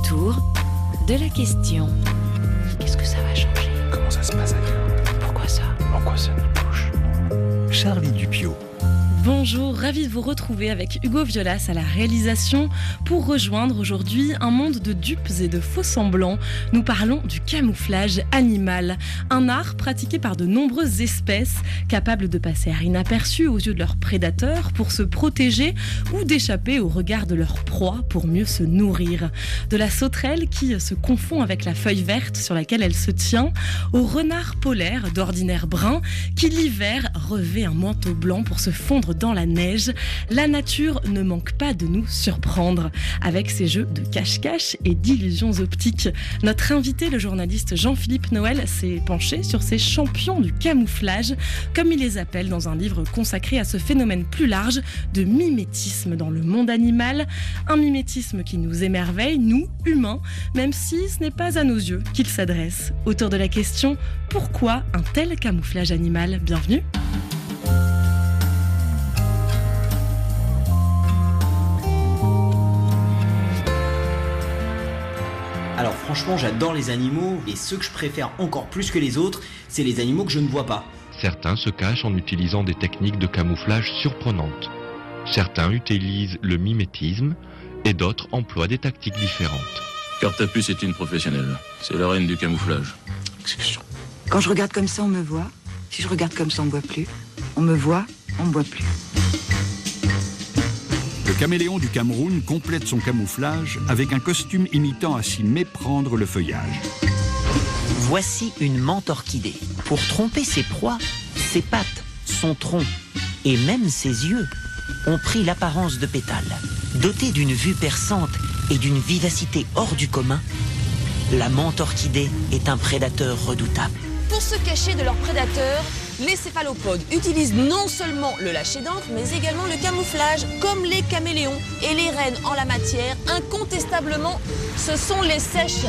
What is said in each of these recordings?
Autour de la question. Qu'est-ce que ça va changer? Comment ça se passe ailleurs? Pourquoi ça? En quoi ça nous touche? Charlie Dupiot. Bonjour, ravi de vous retrouver avec Hugo Violas à la réalisation pour rejoindre aujourd'hui un monde de dupes et de faux semblants. Nous parlons du camouflage animal, un art pratiqué par de nombreuses espèces capables de passer à inaperçu aux yeux de leurs prédateurs pour se protéger ou d'échapper au regard de leur proie pour mieux se nourrir. De la sauterelle qui se confond avec la feuille verte sur laquelle elle se tient, au renard polaire d'ordinaire brun qui l'hiver revêt un manteau blanc pour se fondre dans la neige, la nature ne manque pas de nous surprendre avec ses jeux de cache-cache et d'illusions optiques. Notre invité, le journaliste Jean-Philippe Noël, s'est penché sur ces champions du camouflage, comme il les appelle dans un livre consacré à ce phénomène plus large de mimétisme dans le monde animal. Un mimétisme qui nous émerveille, nous, humains, même si ce n'est pas à nos yeux qu'il s'adresse. Autour de la question, pourquoi un tel camouflage animal? Bienvenue. Alors franchement, j'adore les animaux et ceux que je préfère encore plus que les autres, c'est les animaux que je ne vois pas. Certains se cachent en utilisant des techniques de camouflage surprenantes. Certains utilisent le mimétisme et d'autres emploient des tactiques différentes. Cartapus est une professionnelle. C'est la reine du camouflage. Exécution. Quand je regarde comme ça, on me voit. Si je regarde comme ça, on me voit plus. On me voit, on me voit plus. Le caméléon du Cameroun complète son camouflage avec un costume imitant à s'y méprendre le feuillage. Voici une menthe orchidée. Pour tromper ses proies, ses pattes, son tronc et même ses yeux ont pris l'apparence de pétales. Dotée d'une vue perçante et d'une vivacité hors du commun, la menthe orchidée est un prédateur redoutable. Pour se cacher de leurs prédateurs, les céphalopodes utilisent non seulement le lâcher d'encre, mais également le camouflage, comme les caméléons. Et les reines en la matière, incontestablement, ce sont les sèches.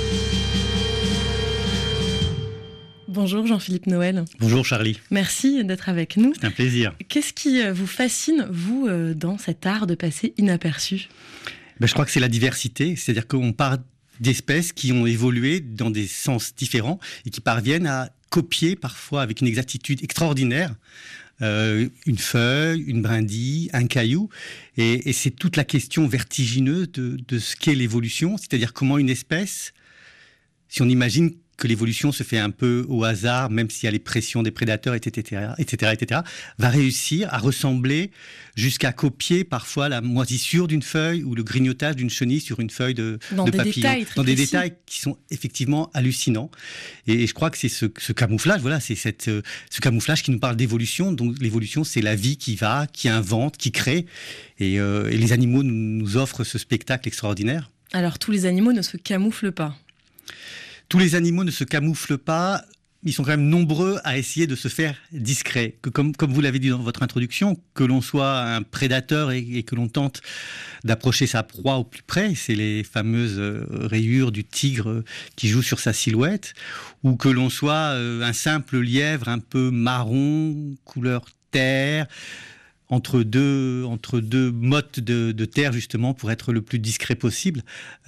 Bonjour Jean-Philippe Noël. Bonjour Charlie. Merci d'être avec nous. C'est un plaisir. Qu'est-ce qui vous fascine, vous, dans cet art de passer inaperçu? Je crois que c'est la diversité, c'est-à-dire qu'on part d'espèces qui ont évolué dans des sens différents et qui parviennent à copier parfois avec une exactitude extraordinaire une feuille, une brindille, un caillou. Et c'est toute la question vertigineuse de ce qu'est l'évolution, c'est-à-dire comment une espèce, si on imagine que l'évolution se fait un peu au hasard, même s'il y a les pressions des prédateurs, etc., va réussir à ressembler jusqu'à copier parfois la moisissure d'une feuille ou le grignotage d'une chenille sur une feuille de papillon. Dans des détails qui sont effectivement hallucinants. Et je crois que c'est ce camouflage, voilà, c'est ce camouflage qui nous parle d'évolution. Donc l'évolution, c'est la vie qui va, qui invente, qui crée. Et les animaux nous offrent ce spectacle extraordinaire. Alors tous les animaux ne se camouflent pas. Tous les animaux ne se camouflent pas, ils sont quand même nombreux à essayer de se faire discrets. Comme vous l'avez dit dans votre introduction, que l'on soit un prédateur et que l'on tente d'approcher sa proie au plus près, c'est les fameuses rayures du tigre qui jouent sur sa silhouette, ou que l'on soit un simple lièvre un peu marron, couleur terre, entre deux mottes de terre, justement, pour être le plus discret possible.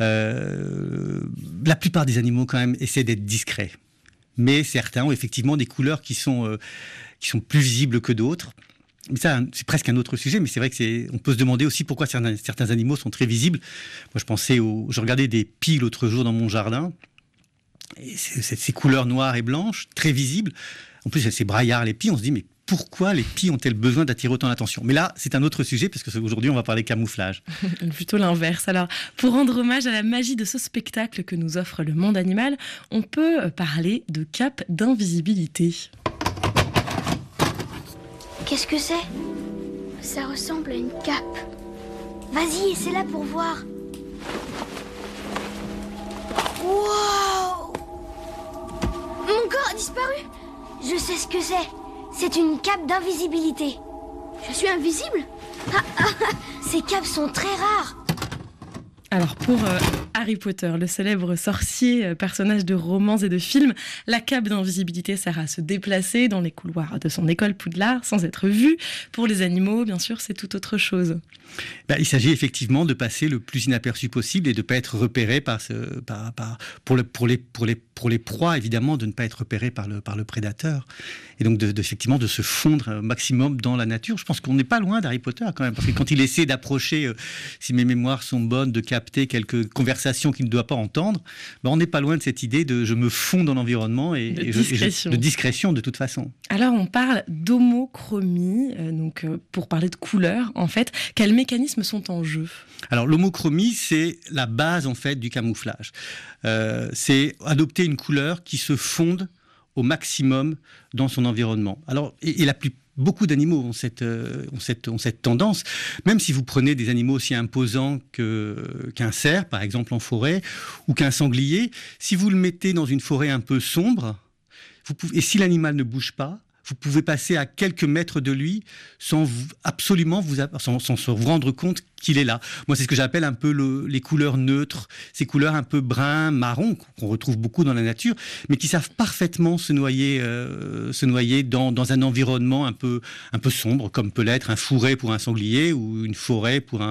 La plupart des animaux, quand même, essaient d'être discrets. Mais certains ont effectivement des couleurs qui sont plus visibles que d'autres. Mais ça, c'est presque un autre sujet, mais c'est vrai on peut se demander aussi pourquoi certains animaux sont très visibles. Moi, je regardais des pies l'autre jour dans mon jardin, et ces couleurs noires et blanches, très visibles. En plus, c'est braillard, les pies, on se dit, mais pourquoi les pies ont-elles besoin d'attirer autant l'attention? Mais là, c'est un autre sujet, parce qu'aujourd'hui, on va parler camouflage. Plutôt l'inverse. Alors, pour rendre hommage à la magie de ce spectacle que nous offre le monde animal, on peut parler de cape d'invisibilité. Qu'est-ce que c'est? Ça ressemble à une cape. Vas-y, essaie-la pour voir. Wow! Mon corps a disparu. Je sais ce que c'est. C'est une cape d'invisibilité. Je suis invisible? Ces capes sont très rares. Alors pour Harry Potter, le célèbre sorcier, personnage de romans et de films, la cape d'invisibilité sert à se déplacer dans les couloirs de son école Poudlard sans être vu. Pour les animaux, bien sûr, c'est tout autre chose. Il s'agit effectivement de passer le plus inaperçu possible et de ne pas être repéré pour les proies, évidemment, de ne pas être repéré par le prédateur. Et donc effectivement de se fondre au maximum dans la nature. Je pense qu'on n'est pas loin d'Harry Potter quand même, parce que quand il essaie d'approcher, si mes mémoires sont bonnes, de capter quelques conversations qu'il ne doit pas entendre, on n'est pas loin de cette idée de je me fonds dans l'environnement de discrétion de toute façon. Alors on parle d'homochromie, pour parler de couleurs en fait. Quels mécanismes sont en jeu ? Alors l'homochromie, c'est la base en fait du camouflage. C'est adopter une couleur qui se fonde au maximum dans son environnement. Alors, beaucoup d'animaux ont cette tendance. Même si vous prenez des animaux aussi imposants qu'un cerf, par exemple en forêt, ou qu'un sanglier, si vous le mettez dans une forêt un peu sombre, et si l'animal ne bouge pas, vous pouvez passer à quelques mètres de lui sans se rendre compte qu'il est là. Moi, c'est ce que j'appelle un peu les couleurs neutres, ces couleurs un peu brun, marron, qu'on retrouve beaucoup dans la nature, mais qui savent parfaitement se noyer dans un environnement un peu sombre, comme peut l'être un fourré pour un sanglier ou une forêt pour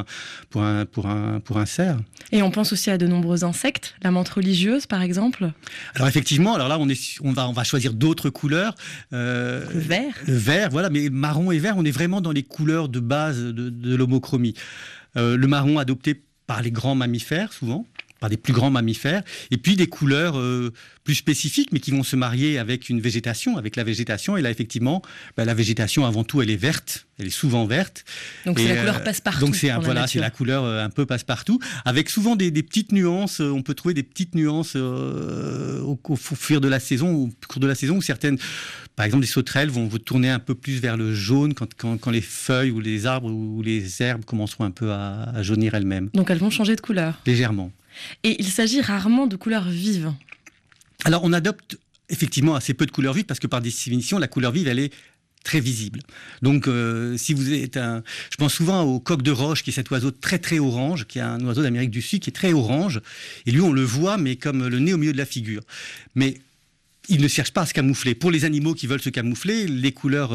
un cerf. Et on pense aussi à de nombreux insectes, la menthe religieuse, par exemple. Alors effectivement, là, on va choisir d'autres couleurs. Le vert. Le vert, voilà, mais marron et vert, on est vraiment dans les couleurs de base de l'homochromie. Le marron adopté par les grands mammifères, souvent, par des plus grands mammifères, et puis des couleurs plus spécifiques, mais qui vont se marier avec avec la végétation. Et là, effectivement, la végétation, avant tout, elle est verte, elle est souvent verte. Donc c'est la couleur passe-partout. Donc c'est la couleur un peu passe-partout, avec souvent des petites nuances. On peut trouver des petites nuances au cours de la saison, où certaines, par exemple, des sauterelles vont tourner un peu plus vers le jaune quand les feuilles ou les arbres ou les herbes commenceront un peu à jaunir elles-mêmes. Donc elles vont changer de couleur. Légèrement. Et il s'agit rarement de couleurs vives. Alors on adopte effectivement assez peu de couleurs vives parce que par définition la couleur vive elle est très visible. Donc si vous êtes je pense souvent au coq de roche qui est cet oiseau très très orange, qui est un oiseau d'Amérique du Sud qui est très orange, et lui on le voit mais comme le nez au milieu de la figure. Mais il ne cherche pas à se camoufler. Pour les animaux qui veulent se camoufler, les couleurs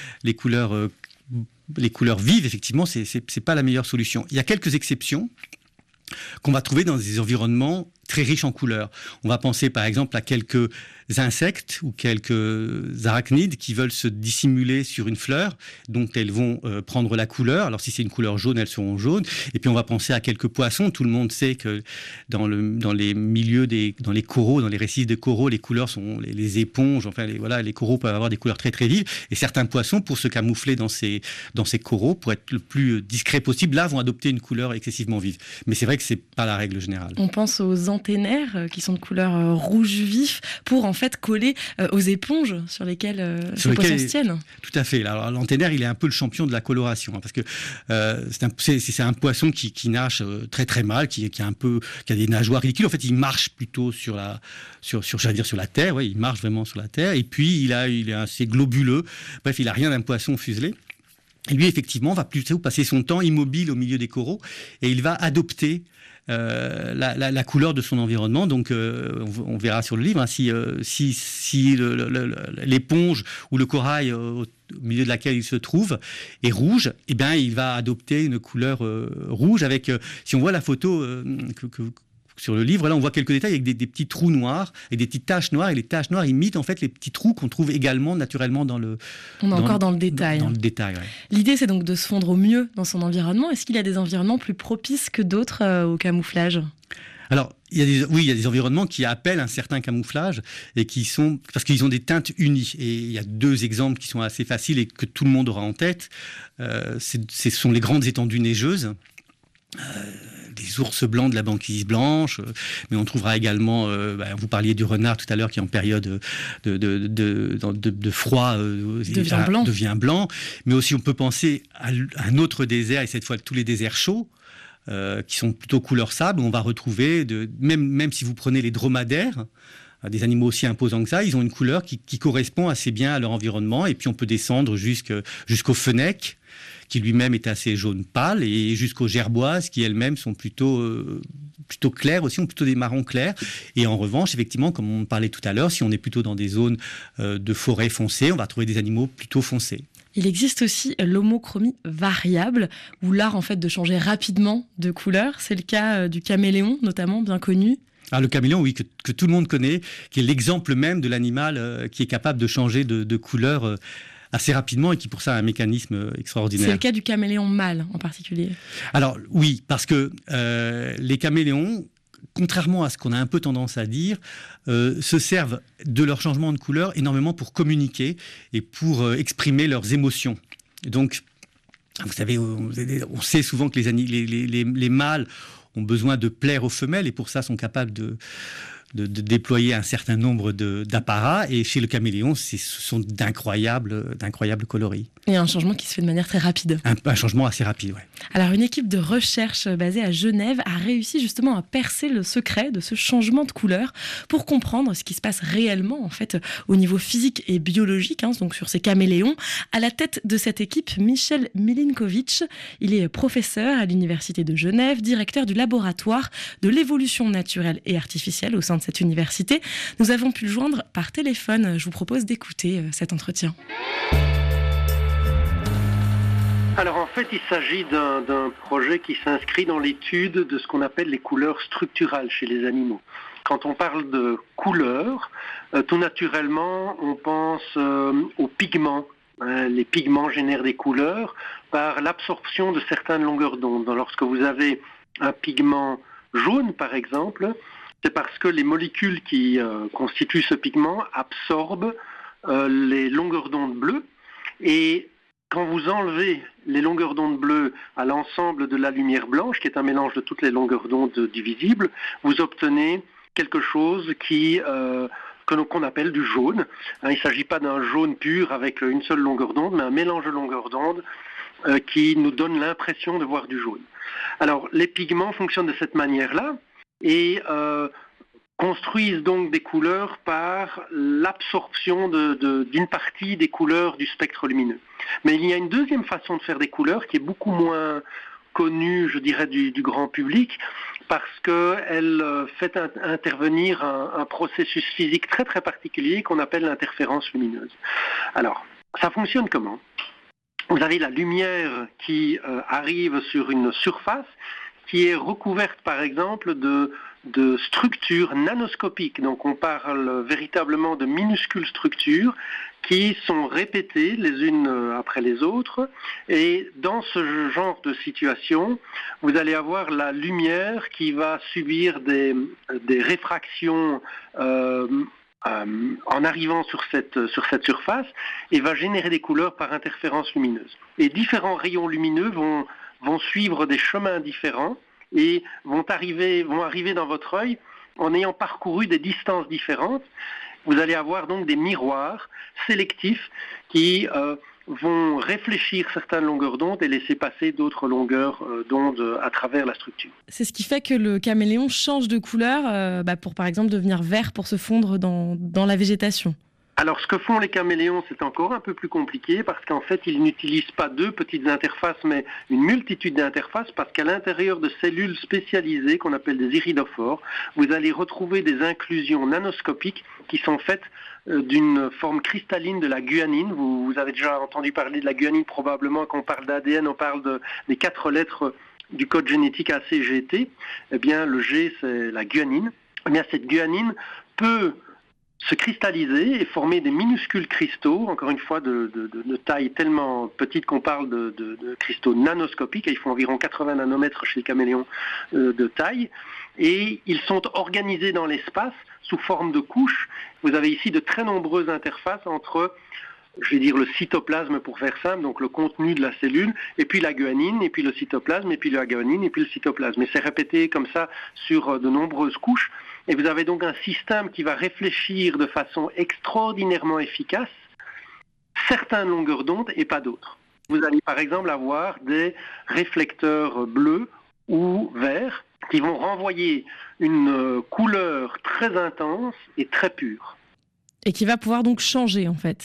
vives effectivement c'est pas la meilleure solution. Il y a quelques exceptions qu'on va trouver dans des environnements très riches en couleurs. On va penser par exemple à quelques insectes ou quelques arachnides qui veulent se dissimuler sur une fleur, dont elles vont prendre la couleur. Alors si c'est une couleur jaune, elles seront jaunes. Et puis on va penser à quelques poissons. Tout le monde sait que dans les milieux, dans les coraux, dans les récifs de coraux, les couleurs sont les éponges. Enfin, les coraux peuvent avoir des couleurs très très vives. Et certains poissons, pour se camoufler dans ces coraux, pour être le plus discret possible, là vont adopter une couleur excessivement vive. Mais c'est vrai que c'est pas la règle générale. On pense aux anténaires qui sont de couleur rouge vif pour en fait coller aux éponges sur lesquelles ces poissons se tiennent. Tout à fait. Alors, l'anténaire, il est un peu le champion de la coloration, parce que c'est un poisson qui nage très très mal, qui a des nageoires ridicules. En fait, il marche plutôt sur la terre. Ouais, il marche vraiment sur la terre. Et puis il est assez globuleux. Bref, il a rien d'un poisson fuselé. Et lui, effectivement, va plutôt passer son temps immobile au milieu des coraux, et il va adopter la couleur de son environnement. Donc on verra sur le livre, hein, si l'éponge ou le corail au milieu de laquelle il se trouve est rouge, eh bien il va adopter une couleur rouge avec, si on voit la photo sur le livre, là, on voit quelques détails avec des petits trous noirs et des petites taches noires. Et les taches noires imitent en fait les petits trous qu'on trouve également naturellement dans le. On est encore dans le détail. Dans le détail, ouais. L'idée, c'est donc de se fondre au mieux dans son environnement. Est-ce qu'il y a des environnements plus propices que d'autres au camouflage ? Alors, il y a des environnements qui appellent un certain camouflage et parce qu'ils ont des teintes unies. Et il y a deux exemples qui sont assez faciles et que tout le monde aura en tête. Ce sont les grandes étendues neigeuses. Des ours blancs de la banquise blanche, mais on trouvera également, vous parliez du renard tout à l'heure qui en période de froid devient blanc, mais aussi on peut penser à un autre désert, et cette fois tous les déserts chauds, qui sont plutôt couleur sable, où on va retrouver, même si vous prenez les dromadaires, des animaux aussi imposants que ça, ils ont une couleur qui correspond assez bien à leur environnement, et puis on peut descendre jusqu'aux fennecs, qui lui-même est assez jaune pâle, et jusqu'aux gerboises, qui elles-mêmes sont plutôt claires aussi, ont plutôt des marrons clairs. Et en revanche, effectivement, comme on parlait tout à l'heure, si on est plutôt dans des zones de forêt foncée, on va trouver des animaux plutôt foncés. Il existe aussi l'homochromie variable, ou l'art en fait de changer rapidement de couleur. C'est le cas du caméléon, notamment, bien connu. Ah, le caméléon, oui, que tout le monde connaît, qui est l'exemple même de l'animal qui est capable de changer de couleur assez rapidement et qui pour ça a un mécanisme extraordinaire. C'est le cas du caméléon mâle en particulier. Alors oui, parce que les caméléons, contrairement à ce qu'on a un peu tendance à dire, se servent de leur changement de couleur énormément pour communiquer et pour exprimer leurs émotions. Et donc, vous savez, on sait souvent que les mâles ont besoin de plaire aux femelles et pour ça sont capables de déployer un certain nombre d'apparats. Et chez le caméléon, ce sont d'incroyables coloris. Et un changement qui se fait de manière très rapide. Un changement assez rapide, oui. Alors, une équipe de recherche basée à Genève a réussi justement à percer le secret de ce changement de couleur pour comprendre ce qui se passe réellement, en fait, au niveau physique et biologique, donc sur ces caméléons. À la tête de cette équipe, Michel Milinkovic. Il est professeur à l'Université de Genève, directeur du laboratoire de l'évolution naturelle et artificielle au sein de cette université. Nous avons pu le joindre par téléphone. Je vous propose d'écouter cet entretien. Alors en fait, il s'agit d'un projet qui s'inscrit dans l'étude de ce qu'on appelle les couleurs structurales chez les animaux. Quand on parle de couleurs, tout naturellement, on pense aux pigments. Les pigments génèrent des couleurs par l'absorption de certaines longueurs d'onde. Lorsque vous avez un pigment jaune, par exemple, c'est parce que les molécules qui constituent ce pigment absorbent les longueurs d'onde bleues. Et quand vous enlevez les longueurs d'onde bleues à l'ensemble de la lumière blanche, qui est un mélange de toutes les longueurs d'onde divisibles, vous obtenez quelque chose qu'on appelle du jaune. Il ne s'agit pas d'un jaune pur avec une seule longueur d'onde, mais un mélange de longueurs d'onde qui nous donne l'impression de voir du jaune. Alors, les pigments fonctionnent de cette manière-là et construisent donc des couleurs par l'absorption d'une partie des couleurs du spectre lumineux. Mais il y a une deuxième façon de faire des couleurs qui est beaucoup moins connue, je dirais, du grand public, parce qu'elle fait intervenir un processus physique très très particulier qu'on appelle l'interférence lumineuse. Alors, ça fonctionne comment ? Vous avez la lumière qui arrive sur une surface qui est recouverte par exemple de structures nanoscopiques. Donc on parle véritablement de minuscules structures qui sont répétées les unes après les autres. Et dans ce genre de situation, vous allez avoir la lumière qui va subir des réfractions en arrivant sur cette surface et va générer des couleurs par interférence lumineuse. Et différents rayons lumineux vont suivre des chemins différents et vont arriver dans votre œil en ayant parcouru des distances différentes. Vous allez avoir donc des miroirs sélectifs qui vont réfléchir certaines longueurs d'onde et laisser passer d'autres longueurs d'onde à travers la structure. C'est ce qui fait que le caméléon change de couleur pour par exemple devenir vert pour se fondre dans la végétation. Alors ce que font les caméléons, c'est encore un peu plus compliqué parce qu'en fait ils n'utilisent pas deux petites interfaces mais une multitude d'interfaces parce qu'à l'intérieur de cellules spécialisées qu'on appelle des iridophores, vous allez retrouver des inclusions nanoscopiques qui sont faites d'une forme cristalline de la guanine. Vous avez déjà entendu parler de la guanine probablement. Quand on parle d'ADN, on parle des 4 lettres du code génétique ACGT. Eh bien le G c'est la guanine. Eh bien cette guanine peut se cristalliser et former des minuscules cristaux, encore une fois de taille tellement petite qu'on parle de cristaux nanoscopiques, et ils font environ 80 nanomètres chez le caméléon de taille, et ils sont organisés dans l'espace sous forme de couches. Vous avez ici de très nombreuses interfaces entre, je vais dire le cytoplasme pour faire simple, donc le contenu de la cellule, et puis la guanine, et puis le cytoplasme, et puis la guanine, et puis le cytoplasme. Et c'est répété comme ça sur de nombreuses couches. Et vous avez donc un système qui va réfléchir de façon extraordinairement efficace certaines longueurs d'onde et pas d'autres. Vous allez par exemple avoir des réflecteurs bleus ou verts qui vont renvoyer une couleur très intense et très pure. Et qui va pouvoir donc changer en fait.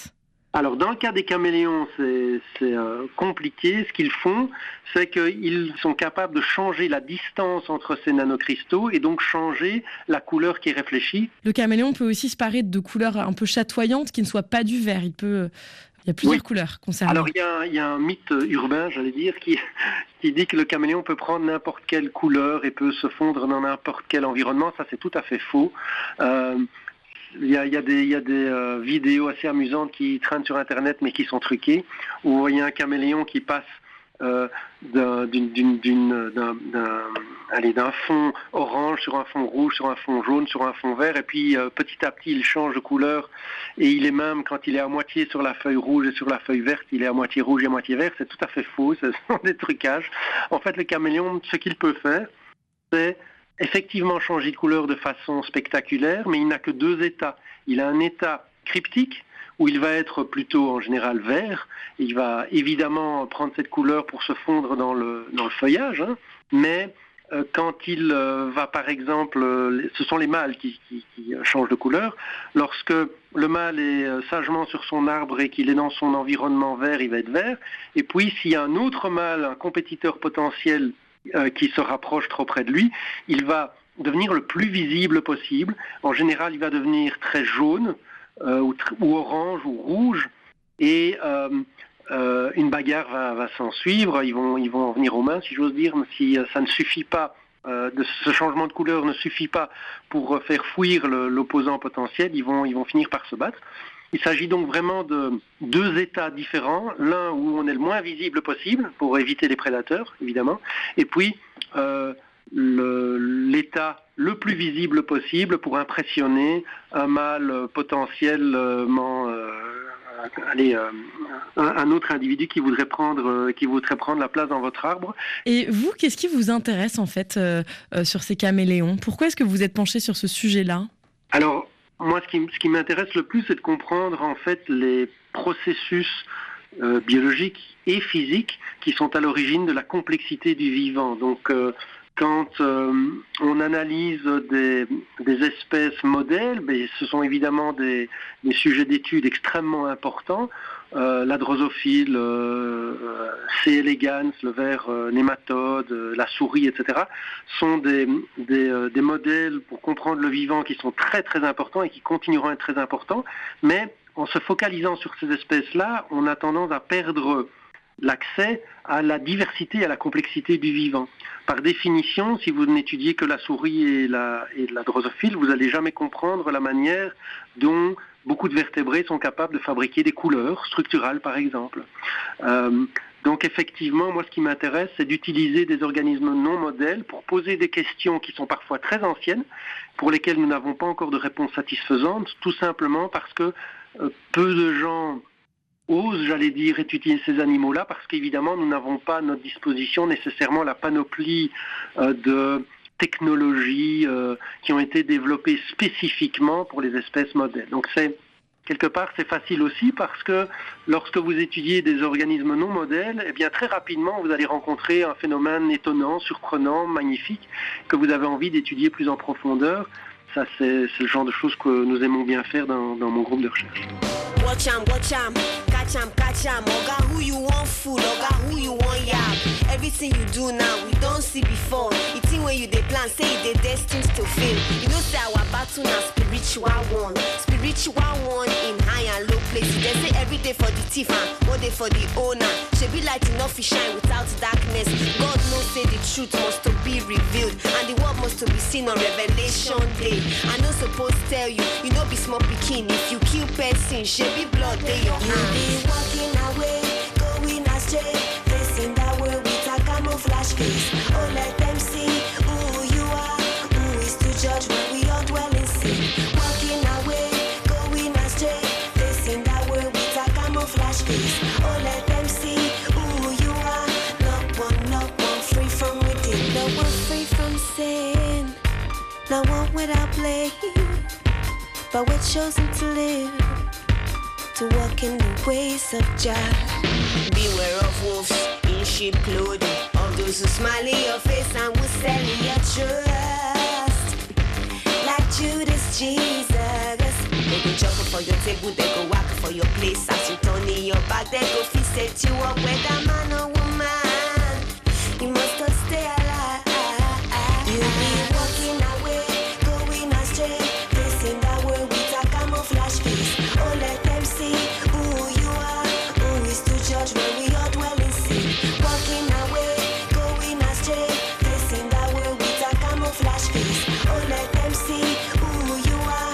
Alors, dans le cas des caméléons, c'est compliqué. Ce qu'ils font, c'est qu'ils sont capables de changer la distance entre ces nanocristaux et donc changer la couleur qui est réfléchie. Le caméléon peut aussi se parer de couleurs un peu chatoyantes qui ne soient pas du vert. Il y a plusieurs couleurs concernées. Alors, il y a un mythe urbain, j'allais dire, qui dit que le caméléon peut prendre n'importe quelle couleur et peut se fondre dans n'importe quel environnement. Ça, c'est tout à fait faux. Il y a des vidéos assez amusantes qui traînent sur Internet mais qui sont truquées, où vous voyez un caméléon qui passe d'un fond orange sur un fond rouge, sur un fond jaune, sur un fond vert, et puis petit à petit il change de couleur, et il est même, quand il est à moitié sur la feuille rouge et sur la feuille verte, il est à moitié rouge et à moitié vert. C'est tout à fait faux, ce sont des trucages. En fait, le caméléon, ce qu'il peut faire, c'est effectivement changer de couleur de façon spectaculaire, mais il n'a que 2 états. Il a un état cryptique, où il va être plutôt en général vert. Il va évidemment prendre cette couleur pour se fondre dans le feuillage, hein, mais quand il va, par exemple, ce sont les mâles qui changent de couleur. Lorsque le mâle est sagement sur son arbre et qu'il est dans son environnement vert, il va être vert. Et puis s'il y a un autre mâle, un compétiteur potentiel qui se rapproche trop près de lui, il va devenir le plus visible possible. En général, il va devenir très jaune, ou orange ou rouge, et une bagarre va s'en suivre. Ils vont en venir aux mains, si j'ose dire. Si ça ne suffit pas, ce changement de couleur ne suffit pas pour faire fuir l'opposant potentiel, ils vont finir par se battre. Il s'agit donc vraiment de 2 états différents, l'un où on est le moins visible possible pour éviter les prédateurs, évidemment, et puis l'état le plus visible possible pour impressionner un mâle potentiellement un autre individu qui voudrait prendre la place dans votre arbre. Et vous, qu'est-ce qui vous intéresse en fait sur ces caméléons ? Pourquoi est-ce que vous êtes penché sur ce sujet-là ? Alors, moi, ce qui m'intéresse le plus, c'est de comprendre en fait les processus biologiques et physiques qui sont à l'origine de la complexité du vivant. Donc, quand on analyse des espèces modèles, ce sont évidemment des sujets d'études extrêmement importants. La drosophile, C. elegans, le ver nématode, la souris, etc., sont des modèles pour comprendre le vivant qui sont très très importants et qui continueront à être très importants. Mais en se focalisant sur ces espèces-là, on a tendance à perdre l'accès à la diversité et à la complexité du vivant. Par définition, si vous n'étudiez que la souris et la drosophile, vous n'allez jamais comprendre la manière dont beaucoup de vertébrés sont capables de fabriquer des couleurs structurales, par exemple. Donc effectivement, moi ce qui m'intéresse, c'est d'utiliser des organismes non modèles pour poser des questions qui sont parfois très anciennes, pour lesquelles nous n'avons pas encore de réponse satisfaisante, tout simplement parce que peu de gens osent, j'allais dire, étudier ces animaux-là, parce qu'évidemment, nous n'avons pas à notre disposition nécessairement la panoplie de technologies qui ont été développées spécifiquement pour les espèces modèles. Donc quelque part, c'est facile aussi parce que lorsque vous étudiez des organismes non modèles, eh bien très rapidement, vous allez rencontrer un phénomène étonnant, surprenant, magnifique, que vous avez envie d'étudier plus en profondeur. Ça, c'est le genre de choses que nous aimons bien faire dans mon groupe de recherche. Watch am, catch am, oga who you want food, oga who you want yab. Everything you do now, we don't see before. The thing when you dey plan, say they destined to fail. You know say our battle na spiritual one in high and low places. They say every day for the thief and one day for the owner. Should be light enough to shine without darkness. God knows say the truth must to be revealed and the word must to be seen on Revelation Day. I no suppose tell you, you know be small pikin. If you kill person, should be blood dey your hand. You be walking away, going astray, facing that world with a camouflage face. Oh, let them see who you are. Who is to judge when we all dwell in sin? Walking away, going astray, facing that world with a camouflage face. Oh, let them see who you are. Not one free from within. No one free from sin. No one without blame. But we're chosen to live, to walk in the ways of Jah. Beware of wolves in sheep clothing, of those who smile in your face and will sell in your trust. Like Judas Jesus, they go chop for your table, they go whack for or your place. As you turn in your back, they go fi set you up. Whether man or woman, you must just stay alive. You be walking away, going astray, facing that world with a camouflage face. Oh, let them see who you are. Who is to judge when we all dwell in sin? Walking away, going astray, facing that world with a camouflage face. Oh, let them see who you are.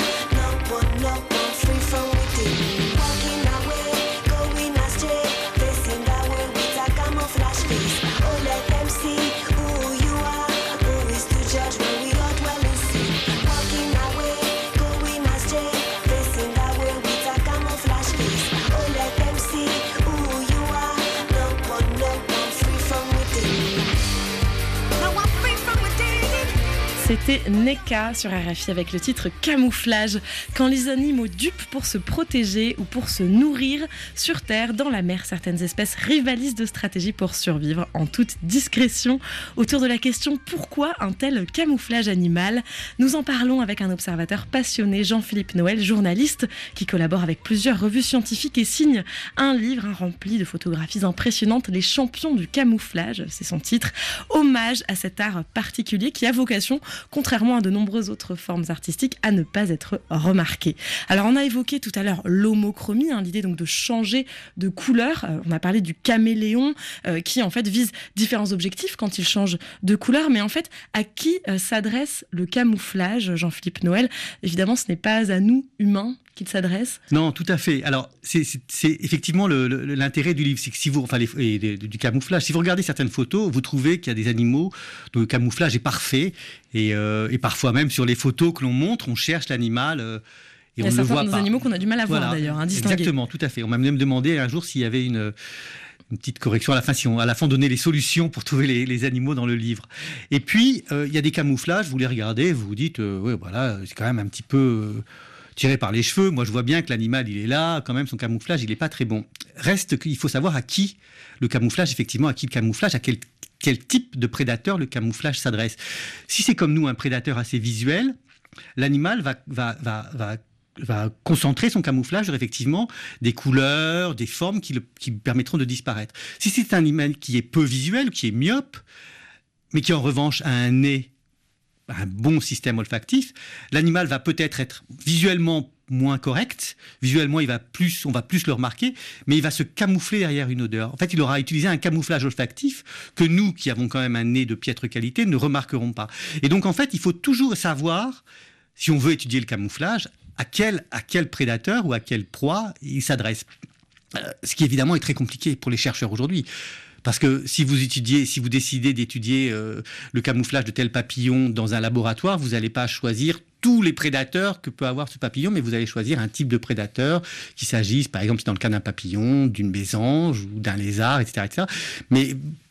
No one free from within. Walking away, going astray, facing that world with a camouflage face. Oh, let them see who you are. Who is to judge when we all dwell in sin? Walking away, going astray, facing that world with a camouflage face. Oh, let them see who you are. No one free from within. No one free from within. C'était Neka sur RFI avec le titre Camouflage. Quand les animaux dupent pour se protéger ou pour se nourrir, sur Terre, dans la mer, certaines espèces rivalisent de stratégies pour survivre en toute discrétion. Autour de la question pourquoi un tel camouflage animal, nous en parlons avec un observateur passionné, Jean-Philippe Noël, journaliste qui collabore avec plusieurs revues scientifiques et signe un livre rempli de photographies impressionnantes, Les champions du camouflage, c'est son titre, hommage à cet art particulier qui a vocation, contrairement à de nombreuses autres formes artistiques, à ne pas être remarqué. Alors on a évoqué tout à l'heure l'homochromie, l'idée donc de changer de couleur. On a parlé du caméléon qui en fait vise différents objectifs quand il change de couleur. Mais en fait, à qui s'adresse le camouflage, Jean-Philippe Noël ? Évidemment, ce n'est pas à nous, humains, qu'il s'adresse. Non, tout à fait. Alors, c'est effectivement l'intérêt du livre, c'est que si vous, du camouflage, si vous regardez certaines photos, vous trouvez qu'il y a des animaux dont le camouflage est parfait, et parfois même sur les photos que l'on montre, on cherche l'animal. Et on ne le voit pas. Il y a certains animaux qu'on a du mal à voir d'ailleurs, distinguer. Exactement, tout à fait. On m'a même demandé un jour s'il y avait une petite correction à la fin, si on, à la fin, donner les solutions pour trouver les animaux dans le livre. Et puis, il y a des camouflages, vous les regardez, vous vous dites, voilà, c'est quand même un petit peu tiré par les cheveux. Moi, je vois bien que l'animal, il est là, quand même, son camouflage, il n'est pas très bon. Reste qu'il faut savoir à qui le camouflage, effectivement, à qui le camouflage, à quel type de prédateur le camouflage s'adresse. Si c'est comme nous, un prédateur assez visuel, l'animal va concentrer son camouflage sur effectivement des couleurs, des formes qui permettront de disparaître. Si c'est un animal qui est peu visuel, qui est myope, mais qui en revanche a un nez, un bon système olfactif, l'animal va peut-être être visuellement moins correct, visuellement on va plus le remarquer, mais il va se camoufler derrière une odeur. En fait, il aura utilisé un camouflage olfactif que nous, qui avons quand même un nez de piètre qualité, ne remarquerons pas. Et donc en fait, il faut toujours savoir, si on veut étudier le camouflage, à quel prédateur ou à quelle proie il s'adresse. Ce qui évidemment est très compliqué pour les chercheurs aujourd'hui. Parce que si vous décidez d'étudier le camouflage de tel papillon dans un laboratoire, vous n'allez pas choisir tous les prédateurs que peut avoir ce papillon, mais vous allez choisir un type de prédateur, qu'il s'agisse, par exemple, dans le cas d'un papillon, d'une mésange ou d'un lézard, etc., etc. Mais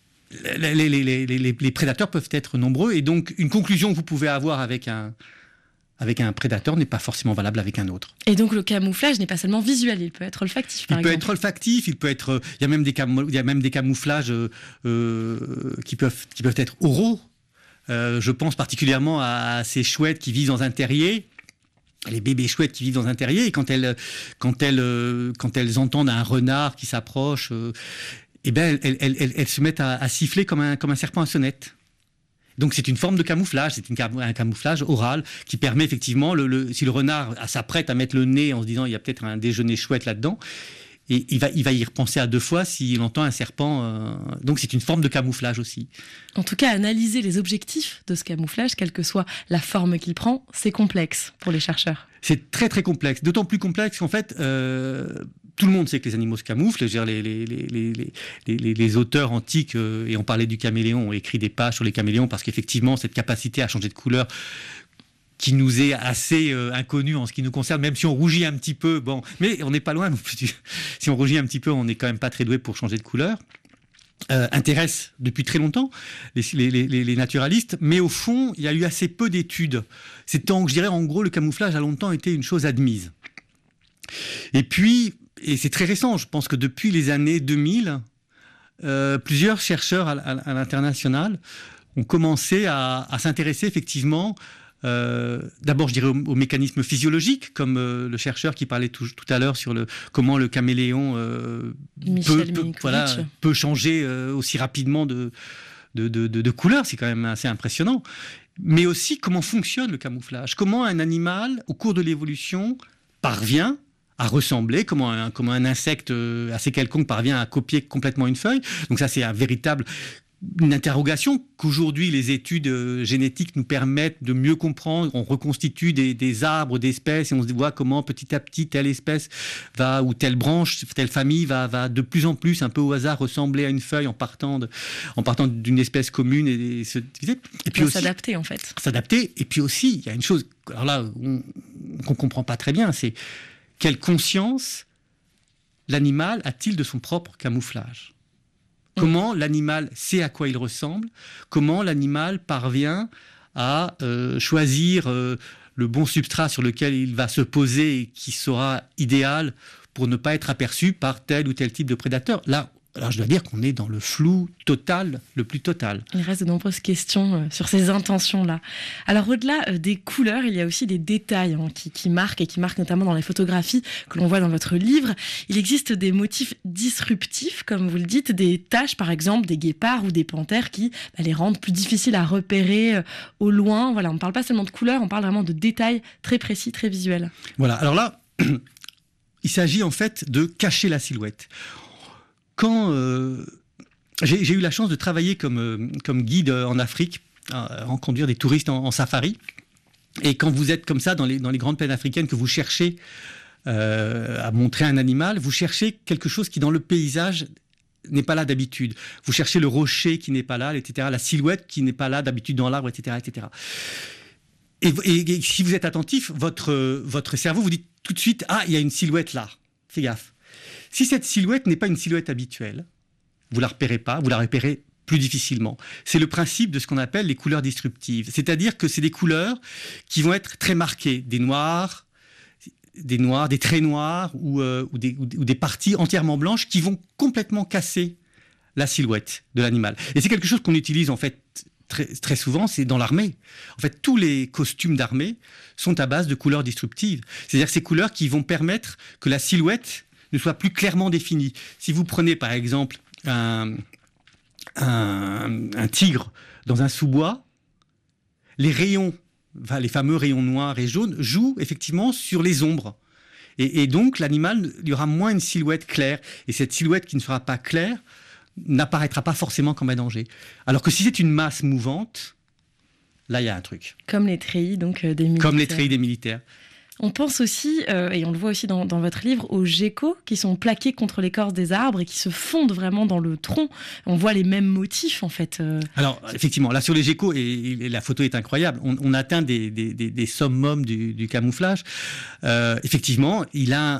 les prédateurs peuvent être nombreux, et donc une conclusion que vous pouvez avoir avec un prédateur n'est pas forcément valable avec un autre. Et donc le camouflage n'est pas seulement visuel, il peut être olfactif, par exemple. Il peut être olfactif, il y a même des camouflages qui peuvent être oraux. Je pense particulièrement à ces chouettes qui vivent dans un terrier, les bébés chouettes qui vivent dans un terrier, et quand elles entendent un renard qui s'approche, elles se mettent à siffler comme un serpent à sonnette. Donc c'est une forme de camouflage, un camouflage oral qui permet effectivement, si le renard s'apprête à mettre le nez en se disant il y a peut-être un déjeuner chouette là-dedans, et il va y repenser à deux fois s'il entend un serpent. Donc c'est une forme de camouflage aussi. En tout cas, analyser les objectifs de ce camouflage, quelle que soit la forme qu'il prend, c'est complexe pour les chercheurs. C'est très très complexe, d'autant plus complexe qu'en fait, tout le monde sait que les animaux se camouflent. Les auteurs antiques, et on parlait du caméléon, ont écrit des pages sur les caméléons parce qu'effectivement, cette capacité à changer de couleur qui nous est assez inconnue en ce qui nous concerne, même si on rougit un petit peu, bon, mais on n'est pas loin non plus. Si on rougit un petit peu, on n'est quand même pas très doué pour changer de couleur. Intéresse depuis très longtemps les naturalistes, mais au fond, il y a eu assez peu d'études. Je dirais, en gros, le camouflage a longtemps été une chose admise. Et puis, et c'est très récent, je pense que depuis les années 2000, plusieurs chercheurs à l'international ont commencé à s'intéresser effectivement D'abord, je dirais au mécanisme physiologique, comme le chercheur qui parlait tout à l'heure sur comment le caméléon peut changer aussi rapidement de couleur. C'est quand même assez impressionnant. Mais aussi comment fonctionne le camouflage. Comment un animal, au cours de l'évolution, parvient à ressembler, comment un insecte assez quelconque parvient à copier complètement une feuille. Donc ça, c'est une interrogation qu'aujourd'hui les études génétiques nous permettent de mieux comprendre. On reconstitue des arbres d'espèces et on se voit comment petit à petit telle espèce ou telle branche, telle famille va de plus en plus, un peu au hasard, ressembler à une feuille en partant d'une espèce commune et se diviser. Et puis aussi s'adapter en fait. S'adapter. Et puis aussi, il y a une chose, alors là, qu'on comprend pas très bien, c'est quelle conscience l'animal a-t-il de son propre camouflage ? Comment l'animal sait à quoi il ressemble ? Comment l'animal parvient à choisir le bon substrat sur lequel il va se poser et qui sera idéal pour ne pas être aperçu par tel ou tel type de prédateur ? Là, alors je dois dire qu'on est dans le flou total, le plus total. Il reste de nombreuses questions sur ces intentions-là. Alors au-delà des couleurs, il y a aussi des détails qui marquent et qui marquent notamment dans les photographies que l'on voit dans votre livre. Il existe des motifs disruptifs, comme vous le dites, des taches par exemple, des guépards ou des panthères qui les rendent plus difficiles à repérer au loin. Voilà, on ne parle pas seulement de couleurs, on parle vraiment de détails très précis, très visuels. Voilà, alors là, il s'agit en fait de cacher la silhouette. Quand j'ai eu la chance de travailler comme guide en Afrique, en conduire des touristes en safari, et quand vous êtes comme ça dans les grandes plaines africaines, que vous cherchez à montrer un animal, vous cherchez quelque chose qui dans le paysage n'est pas là d'habitude. Vous cherchez le rocher qui n'est pas là, etc., la silhouette qui n'est pas là d'habitude dans l'arbre, etc., etc. Et si vous êtes attentif, votre cerveau vous dit tout de suite « Ah, il y a une silhouette là, fais gaffe ». Si cette silhouette n'est pas une silhouette habituelle, vous la repérez pas, vous la repérez plus difficilement. C'est le principe de ce qu'on appelle les couleurs disruptives. C'est-à-dire que c'est des couleurs qui vont être très marquées, des noirs, des traits noirs ou des parties entièrement blanches qui vont complètement casser la silhouette de l'animal. Et c'est quelque chose qu'on utilise en fait très, très souvent, c'est dans l'armée. En fait, tous les costumes d'armée sont à base de couleurs disruptives. C'est-à-dire ces couleurs qui vont permettre que la silhouette ne soit plus clairement définie. Si vous prenez par exemple un tigre dans un sous-bois, les fameux rayons noirs et jaunes jouent effectivement sur les ombres. Et donc l'animal, il y aura moins une silhouette claire. Et cette silhouette qui ne sera pas claire n'apparaîtra pas forcément comme un danger. Alors que si c'est une masse mouvante, là il y a un truc. Comme les treillis donc des militaires. Comme les treillis des militaires. On pense aussi, et on le voit aussi dans votre livre, aux geckos qui sont plaqués contre l'écorce des arbres et qui se fondent vraiment dans le tronc. On voit les mêmes motifs, en fait. Alors, effectivement, là, sur les geckos, et la photo est incroyable, on atteint des summums du camouflage. Effectivement, il a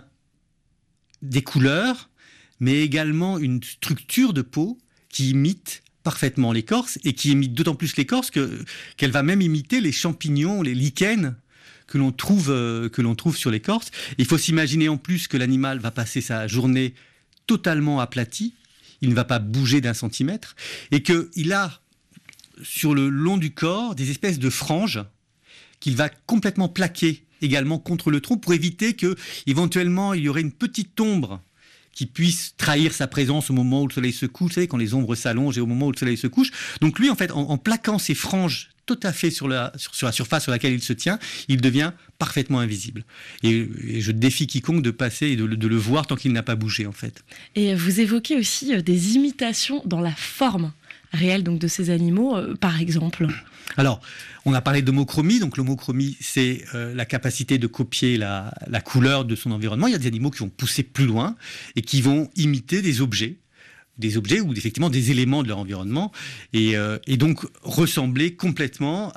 des couleurs, mais également une structure de peau qui imite parfaitement l'écorce et qui imite d'autant plus l'écorce qu'elle va même imiter les champignons, les lichens que l'on trouve sur l'écorce. Il faut s'imaginer en plus que l'animal va passer sa journée totalement aplati, il ne va pas bouger d'1 centimètre, et qu'il a sur le long du corps des espèces de franges qu'il va complètement plaquer également contre le tronc pour éviter que éventuellement il y aurait une petite ombre qui puisse trahir sa présence au moment où le soleil se couche, vous savez, quand les ombres s'allongent et au moment où le soleil se couche. Donc lui, en fait, en plaquant ses franges tout à fait sur la surface sur laquelle il se tient, il devient parfaitement invisible. Et je défie quiconque de passer et de le voir tant qu'il n'a pas bougé, en fait. Et vous évoquez aussi des imitations dans la forme réelle donc, de ces animaux, par exemple. Alors, on a parlé d'homochromie. Donc l'homochromie, c'est la capacité de copier la couleur de son environnement. Il y a des animaux qui vont pousser plus loin et qui vont imiter des objets ou effectivement des éléments de leur environnement et donc ressembler complètement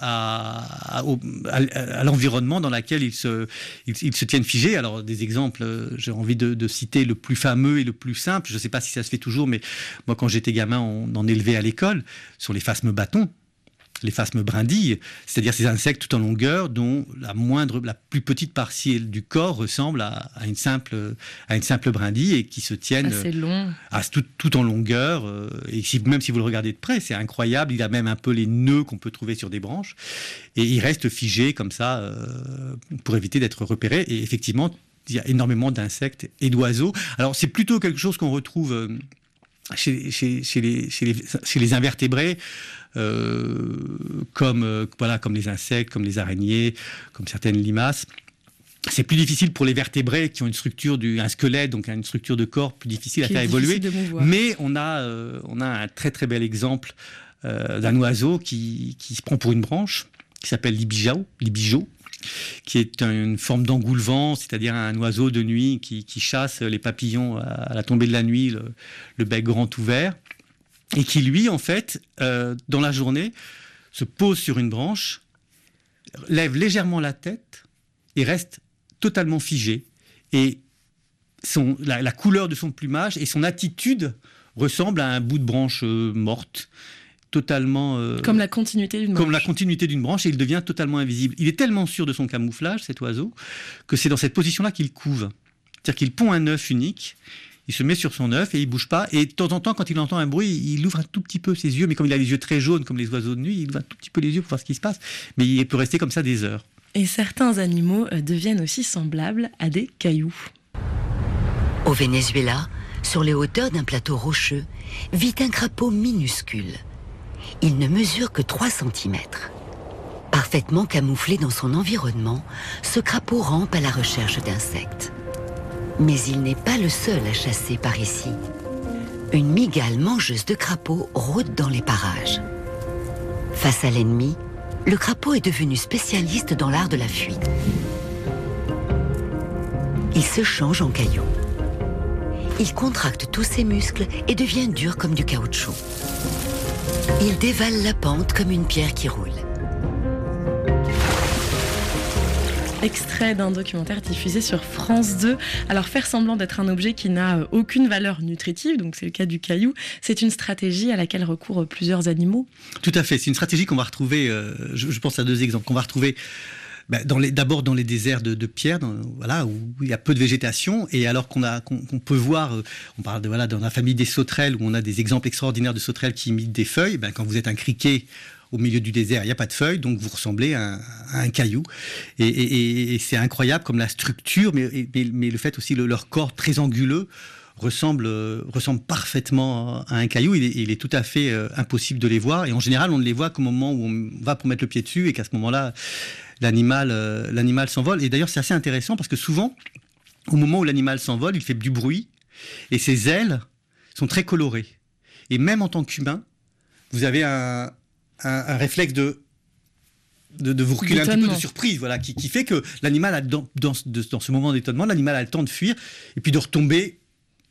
à l'environnement dans lequel ils se tiennent figés. Alors des exemples, j'ai envie de citer le plus fameux et le plus simple. Je ne sais pas si ça se fait toujours, mais moi quand j'étais gamin, on en élevait à l'école sur les phasmes bâtons. les phasmes brindilles, c'est-à-dire ces insectes tout en longueur dont la plus petite partie du corps ressemble à une simple brindille et qui se tiennent assez long. Tout en longueur. Et même si vous le regardez de près, c'est incroyable. Il a même un peu les nœuds qu'on peut trouver sur des branches. Et il reste figé comme ça pour éviter d'être repéré. Et effectivement, il y a énormément d'insectes et d'oiseaux. Alors c'est plutôt quelque chose qu'on retrouve chez les invertébrés, comme les insectes, comme les araignées, comme certaines limaces. C'est plus difficile pour les vertébrés qui ont un squelette, donc une structure de corps plus difficile à faire évoluer. Mais on a un très très bel exemple d'un oiseau qui se prend pour une branche, qui s'appelle l'ibigeau, qui est une forme d'engoulevent, c'est-à-dire un oiseau de nuit qui chasse les papillons à la tombée de la nuit, le bec grand ouvert, et qui, lui, en fait, dans la journée, se pose sur une branche, lève légèrement la tête et reste totalement figé. Et la couleur de son plumage et son attitude ressemblent à un bout de branche morte. Totalement comme la continuité d'une branche, et il devient totalement invisible. Il est tellement sûr de son camouflage, cet oiseau, que c'est dans cette position-là qu'il couve. C'est-à-dire qu'il pond un œuf unique, il se met sur son œuf et il bouge pas, et de temps en temps, quand il entend un bruit, il ouvre un tout petit peu ses yeux, mais comme il a les yeux très jaunes comme les oiseaux de nuit, il ouvre un tout petit peu les yeux pour voir ce qui se passe, mais il peut rester comme ça des heures. Et certains animaux deviennent aussi semblables à des cailloux. Au Venezuela, sur les hauteurs d'un plateau rocheux, vit un crapaud minuscule. Il ne mesure que 3 cm. Parfaitement camouflé dans son environnement, ce crapaud rampe à la recherche d'insectes. Mais il n'est pas le seul à chasser par ici. Une mygale mangeuse de crapauds rôde dans les parages. Face à l'ennemi, le crapaud est devenu spécialiste dans l'art de la fuite. Il se change en caillou. Il contracte tous ses muscles et devient dur comme du caoutchouc. Il dévale la pente comme une pierre qui roule. Extrait d'un documentaire diffusé sur France 2. Alors, faire semblant d'être un objet qui n'a aucune valeur nutritive, donc c'est le cas du caillou, c'est une stratégie à laquelle recourent plusieurs animaux. Tout à fait, c'est une stratégie qu'on va retrouver, je pense à 2 exemples, qu'on va retrouver d'abord dans les déserts de pierre, où il y a peu de végétation, et alors qu'on peut voir, on parle dans la famille des sauterelles, où on a des exemples extraordinaires de sauterelles qui imitent des feuilles. Quand vous êtes un criquet au milieu du désert, il n'y a pas de feuilles, donc vous ressemblez à un caillou. Et c'est incroyable comme la structure, mais le fait aussi leur corps très anguleux ressemble parfaitement à un caillou. Il est tout à fait impossible de les voir, et en général on ne les voit qu'au moment où on va pour mettre le pied dessus, et qu'à ce moment-là l'animal s'envole. Et d'ailleurs, c'est assez intéressant parce que souvent, au moment où l'animal s'envole, il fait du bruit et ses ailes sont très colorées. Et même en tant qu'humain, vous avez un réflexe de vous reculer un petit peu de surprise, qui fait que l'animal, dans ce moment d'étonnement, l'animal a le temps de fuir et puis de retomber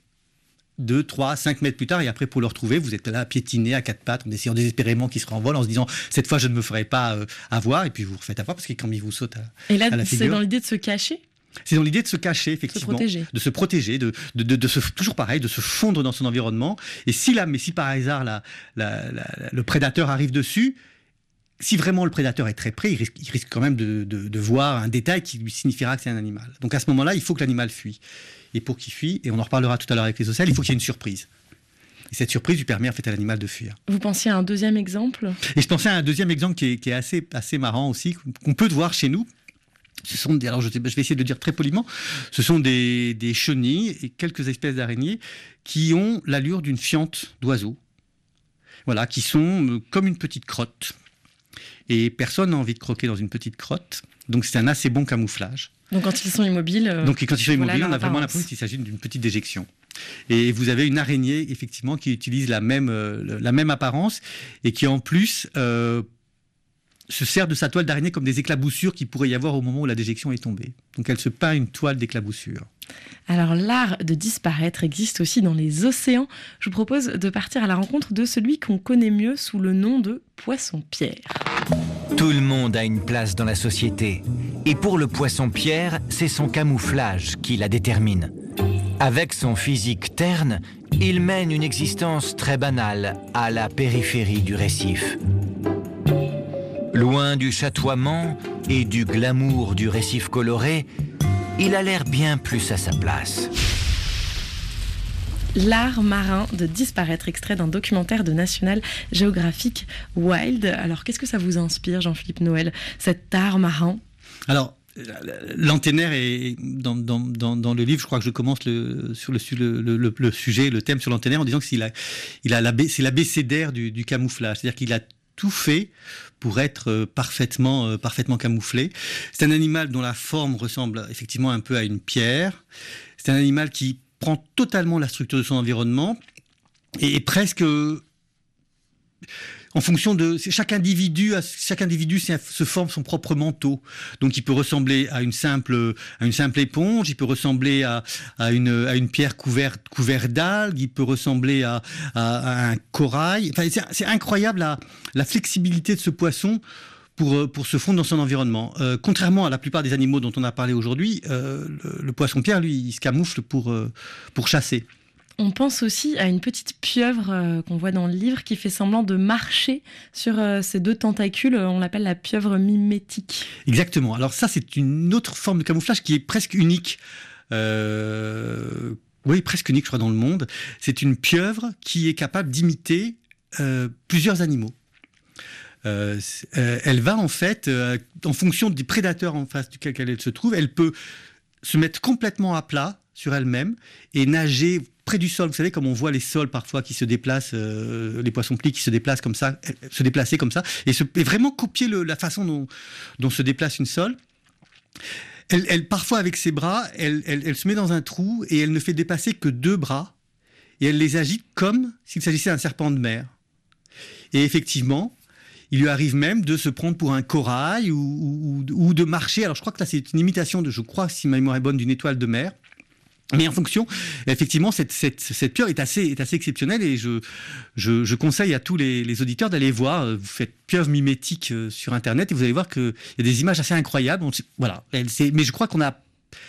2, 3, 5 mètres plus tard, et après pour le retrouver, vous êtes là à piétiner à 4 pattes en essayant désespérément qu'il se renvole, en se disant cette fois je ne me ferai pas avoir, et puis vous vous refaites avoir parce que quand il vous saute à la figure. C'est dans l'idée de se cacher. C'est dans l'idée de se cacher, effectivement, de se protéger, toujours pareil, de se fondre dans son environnement. Et si par hasard le prédateur arrive dessus, si vraiment le prédateur est très près, il risque quand même de voir un détail qui lui signifiera que c'est un animal. Donc à ce moment-là, il faut que l'animal fuit. Et pour qu'il fuit, et on en reparlera tout à l'heure avec les ocelles, il faut qu'il y ait une surprise. Et cette surprise lui permet en fait à l'animal de fuir. Vous pensiez à un deuxième exemple ? Et je pensais à un deuxième exemple qui est assez marrant aussi, qu'on peut voir chez nous. Alors je vais essayer de le dire très poliment, ce sont des chenilles et quelques espèces d'araignées qui ont l'allure d'une fiente d'oiseau. Qui sont comme une petite crotte. Et personne n'a envie de croquer dans une petite crotte. Donc c'est un assez bon camouflage. Donc quand ils sont immobiles... on a vraiment l'impression qu'il s'agit d'une petite déjection. Et vous avez une araignée, effectivement, qui utilise la même apparence et qui, en plus, se sert de sa toile d'araignée comme des éclaboussures qu'il pourrait y avoir au moment où la déjection est tombée. Donc elle se peint une toile d'éclaboussures. Alors l'art de disparaître existe aussi dans les océans. Je vous propose de partir à la rencontre de celui qu'on connaît mieux sous le nom de poisson-pierre. Tout le monde a une place dans la société. Et pour le poisson-pierre, c'est son camouflage qui la détermine. Avec son physique terne, il mène une existence très banale à la périphérie du récif. Loin du chatoiement et du glamour du récif coloré, il a l'air bien plus à sa place. L'art marin de disparaître, extrait d'un documentaire de National Geographic Wild. Alors, qu'est-ce que ça vous inspire, Jean-Philippe Noël, cet art marin ? Alors, l'antennaire est dans le livre, je crois que je commence sur le sujet, le thème sur l'antennaire en disant que c'est l'abécédaire du camouflage, c'est-à-dire qu'il a tout fait pour être parfaitement camouflé. C'est un animal dont la forme ressemble effectivement un peu à une pierre. C'est un animal qui prend totalement la structure de son environnement et presque en fonction de chaque individu se forme son propre manteau. Donc il peut ressembler à une simple éponge, il peut ressembler à une pierre couverte d'algues, il peut ressembler à un corail. Enfin, c'est incroyable la flexibilité de ce poisson pour se fondre dans son environnement. Contrairement à la plupart des animaux dont on a parlé aujourd'hui, le poisson-pierre, lui, il se camoufle pour chasser. On pense aussi à une petite pieuvre qu'on voit dans le livre qui fait semblant de marcher sur ses deux tentacules. On l'appelle la pieuvre mimétique. Exactement. Alors ça, c'est une autre forme de camouflage qui est presque unique. Oui, presque unique, je crois, dans le monde. C'est une pieuvre qui est capable d'imiter plusieurs animaux. Elle va en fait, en fonction des prédateurs en face duquel elle se trouve, elle peut se mettre complètement à plat sur elle-même et nager près du sol. Vous savez, comme on voit les sols parfois qui se déplacent, les poissons-plis qui se déplacent comme ça, se déplacer comme ça, et vraiment copier la façon dont se déplace une sole. Elle parfois avec ses bras, elle se met dans un trou et elle ne fait dépasser que 2 bras et elle les agite comme s'il s'agissait d'un serpent de mer. Et effectivement, il lui arrive même de se prendre pour un corail ou de marcher. Alors je crois que là c'est une imitation je crois, si ma mémoire est bonne, d'une étoile de mer. Mais en fonction, effectivement, cette pieuvre est assez exceptionnelle et je conseille à tous les auditeurs d'aller voir. Vous faites pieuvre mimétique sur Internet et vous allez voir qu'il y a des images assez incroyables. Voilà. Mais je crois qu'on a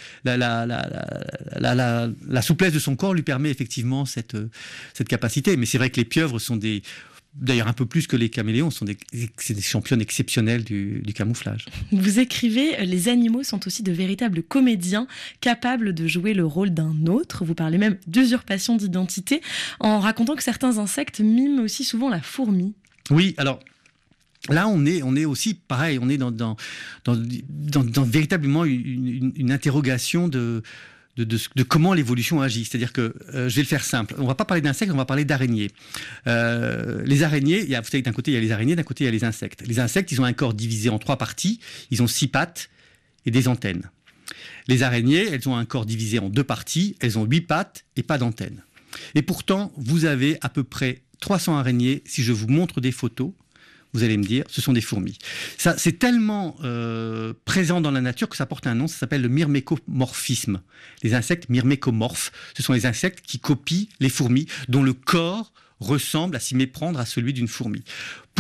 la souplesse de son corps lui permet effectivement cette capacité. Mais c'est vrai que les pieuvres sont d'ailleurs un peu plus que les caméléons, c'est des championnes exceptionnelles du camouflage. Vous écrivez, les animaux sont aussi de véritables comédiens capables de jouer le rôle d'un autre. Vous parlez même d'usurpation d'identité en racontant que certains insectes miment aussi souvent la fourmi. Oui, alors là on est aussi pareil, on est dans véritablement une interrogation de comment l'évolution agit. C'est-à-dire que, je vais le faire simple, on ne va pas parler d'insectes, on va parler d'araignées. Les araignées, vous savez que d'un côté il y a les araignées, d'un côté il y a les insectes. Les insectes, ils ont un corps divisé en 3 parties, ils ont 6 pattes et des antennes. Les araignées, elles ont un corps divisé en 2 parties, elles ont 8 pattes et pas d'antennes. Et pourtant, vous avez à peu près 300 araignées. Si je vous montre des photos, vous allez me dire, ce sont des fourmis. Ça, c'est tellement présent dans la nature que ça porte un nom, ça s'appelle le myrmécomorphisme. Les insectes myrmécomorphes, ce sont les insectes qui copient les fourmis, dont le corps ressemble à s'y méprendre à celui d'une fourmi. Pourquoi ?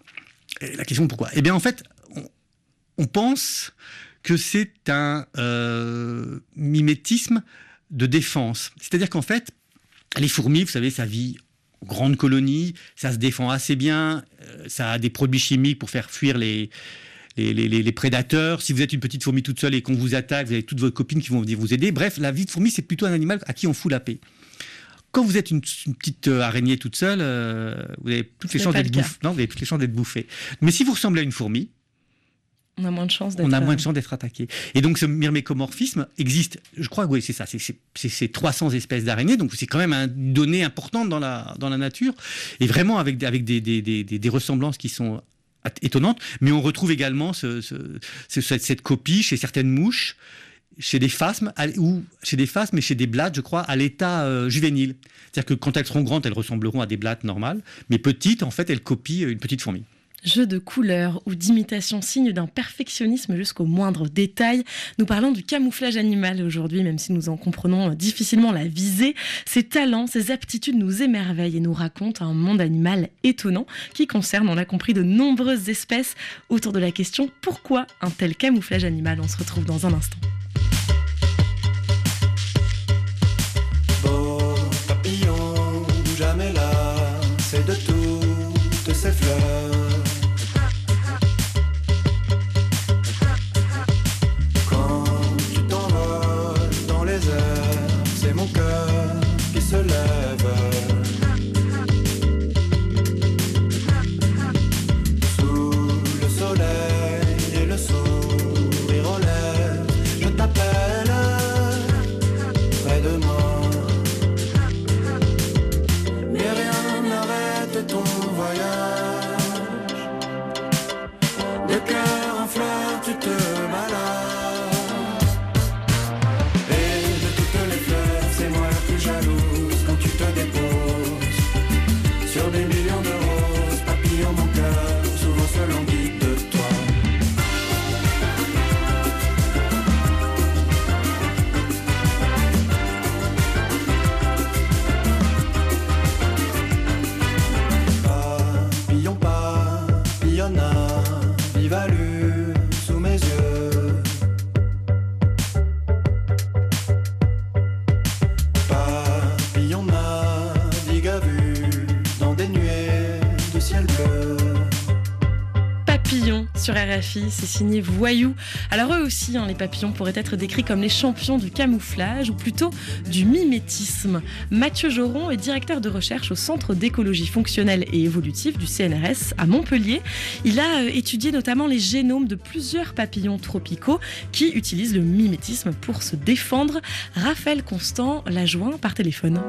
La question pourquoi ? Eh bien, en fait, on pense que c'est un mimétisme de défense. C'est-à-dire qu'en fait, les fourmis, vous savez, ça vit grande colonie, ça se défend assez bien, ça a des produits chimiques pour faire fuir les prédateurs. Si vous êtes une petite fourmi toute seule et qu'on vous attaque, vous avez toutes vos copines qui vont venir vous aider. Bref, la vie de fourmi, c'est plutôt un animal à qui on fout la paix. Quand vous êtes une petite araignée toute seule, vous avez toutes les chances d'être bouffé. Mais si vous ressemblez à une fourmi, on a moins de chances d'être attaqué. Et donc ce myrmécomorphisme existe, je crois que oui, c'est ça, c'est 300 espèces d'araignées, donc c'est quand même une donnée importante dans la nature, et vraiment avec des ressemblances qui sont étonnantes, mais on retrouve également cette copie chez certaines mouches, chez des phasmes, et chez des blattes, je crois, à l'état juvénile. C'est-à-dire que quand elles seront grandes, elles ressembleront à des blattes normales, mais petites, en fait, elles copient une petite fourmi. Jeu de couleurs ou d'imitation, signe d'un perfectionnisme jusqu'au moindre détail. Nous parlons du camouflage animal aujourd'hui, même si nous en comprenons difficilement la visée. Ces talents, ces aptitudes nous émerveillent et nous racontent un monde animal étonnant qui concerne, on l'a compris, de nombreuses espèces. Autour de la question, pourquoi un tel camouflage animal ? On se retrouve dans un instant. Beau papillon, jamais là, c'est de toutes ces fleurs. RFI, c'est signé Voyou. Alors eux aussi, les papillons pourraient être décrits comme les champions du camouflage, ou plutôt du mimétisme. Mathieu Joron est directeur de recherche au Centre d'écologie fonctionnelle et évolutive du CNRS à Montpellier. Il a étudié notamment les génomes de plusieurs papillons tropicaux qui utilisent le mimétisme pour se défendre. Raphaël Constant l'a joint par téléphone.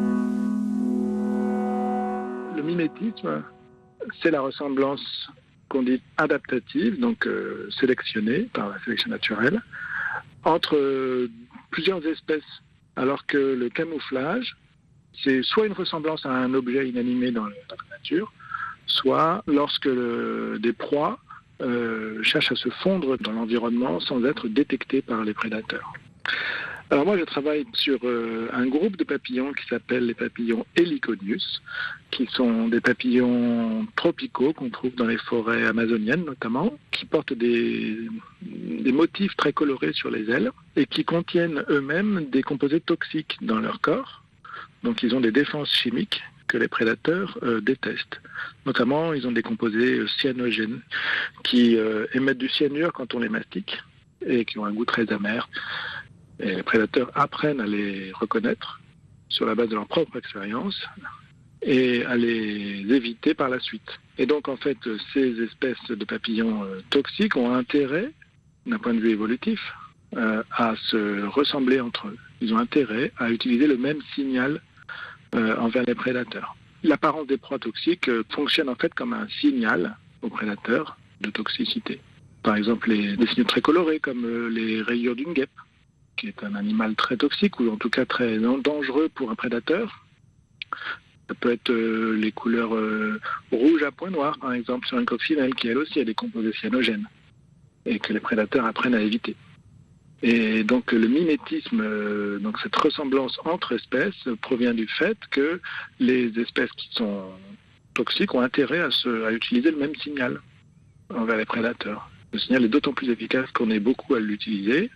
Le mimétisme, c'est la ressemblance qu'on dit adaptative, donc sélectionnée par la sélection naturelle, entre plusieurs espèces, alors que le camouflage, c'est soit une ressemblance à un objet inanimé dans la nature, soit lorsque des proies cherchent à se fondre dans l'environnement sans être détectées par les prédateurs. Alors moi, je travaille sur un groupe de papillons qui s'appelle les papillons Heliconius, qui sont des papillons tropicaux qu'on trouve dans les forêts amazoniennes notamment, qui portent des motifs très colorés sur les ailes et qui contiennent eux-mêmes des composés toxiques dans leur corps. Donc ils ont des défenses chimiques que les prédateurs détestent. Notamment, ils ont des composés cyanogènes qui émettent du cyanure quand on les mastique et qui ont un goût très amer. Et les prédateurs apprennent à les reconnaître sur la base de leur propre expérience et à les éviter par la suite. Et donc, en fait, ces espèces de papillons toxiques ont intérêt, d'un point de vue évolutif, à se ressembler entre eux. Ils ont intérêt à utiliser le même signal envers les prédateurs. L'apparence des proies toxiques fonctionne en fait comme un signal aux prédateurs de toxicité. Par exemple, des signaux très colorés comme les rayures d'une guêpe, qui est un animal très toxique ou en tout cas très dangereux pour un prédateur. Ça peut être les couleurs rouges à points noirs, par exemple, sur une coccinelle qui elle aussi a des composés cyanogènes et que les prédateurs apprennent à éviter. Et donc le mimétisme, donc cette ressemblance entre espèces provient du fait que les espèces qui sont toxiques ont intérêt à utiliser le même signal envers les prédateurs. Le signal est d'autant plus efficace qu'on est beaucoup à l'utiliser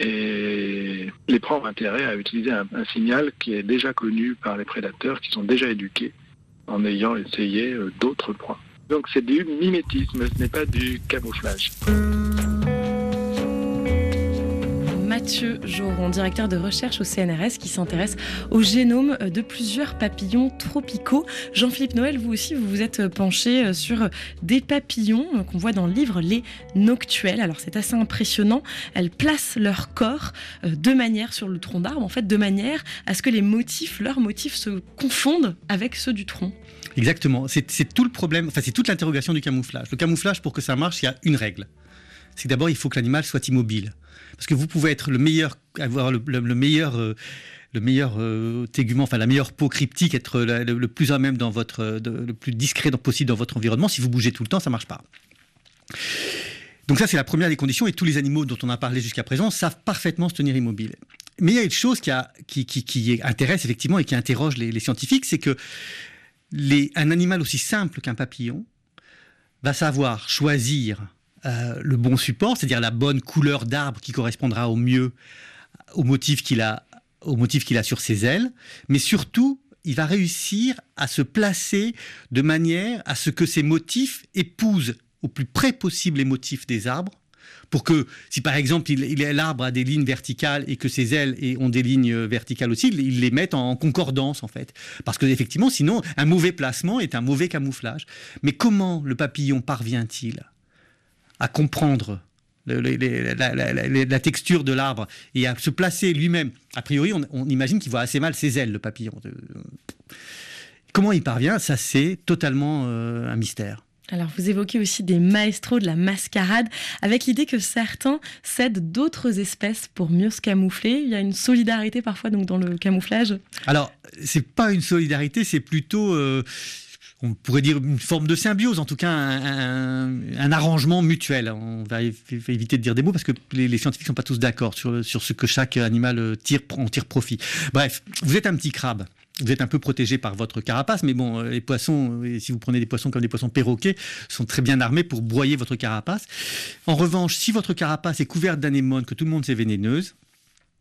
et les proies ont intérêt à utiliser un signal qui est déjà connu par les prédateurs, qui sont déjà éduqués en ayant essayé d'autres proies. Donc c'est du mimétisme, ce n'est pas du camouflage. Mathieu Joron, directeur de recherche au CNRS qui s'intéresse au génome de plusieurs papillons tropicaux. Jean-Philippe Noël, vous aussi, vous vous êtes penché sur des papillons qu'on voit dans le livre Les Noctuelles. Alors c'est assez impressionnant. Elles placent leur corps de manière sur le tronc d'arbre, en fait, de manière à ce que leurs motifs se confondent avec ceux du tronc. Exactement. C'est tout le problème, enfin c'est toute l'interrogation du camouflage. Le camouflage, pour que ça marche, il y a une règle. C'est que d'abord, il faut que l'animal soit immobile. Parce que vous pouvez être le meilleur, avoir le meilleur tégument, enfin la meilleure peau cryptique, être le plus à même le plus discret possible dans votre environnement. Si vous bougez tout le temps, ça marche pas. Donc ça, c'est la première des conditions. Et tous les animaux dont on a parlé jusqu'à présent savent parfaitement se tenir immobiles. Mais il y a une chose qui intéresse effectivement et qui interroge les scientifiques, c'est que un animal aussi simple qu'un papillon va savoir choisir le bon support, c'est-à-dire la bonne couleur d'arbre qui correspondra au mieux au motif qu'il a sur ses ailes, mais surtout, il va réussir à se placer de manière à ce que ces motifs épousent au plus près possible les motifs des arbres, pour que, si par exemple l'arbre a des lignes verticales et que ses ailes ont des lignes verticales aussi, il les mette en concordance en fait. Parce que effectivement, sinon, un mauvais placement est un mauvais camouflage. Mais comment le papillon parvient-il à comprendre la texture de l'arbre et à se placer lui-même? A priori, on imagine qu'il voit assez mal ses ailes, le papillon. Comment il parvient? Ça, c'est totalement un mystère. Alors, vous évoquez aussi des maestros de la mascarade, avec l'idée que certains cèdent d'autres espèces pour mieux se camoufler. Il y a une solidarité parfois donc, dans le camouflage. Alors, c'est pas une solidarité, c'est plutôt... on pourrait dire une forme de symbiose, en tout cas un arrangement mutuel. On va éviter de dire des mots parce que les scientifiques ne sont pas tous d'accord sur ce que chaque animal en tire profit. Bref, vous êtes un petit crabe. Vous êtes un peu protégé par votre carapace, mais bon, les poissons, si vous prenez des poissons comme des poissons perroquets, sont très bien armés pour broyer votre carapace. En revanche, si votre carapace est couverte d'anémones, que tout le monde sait vénéneuse,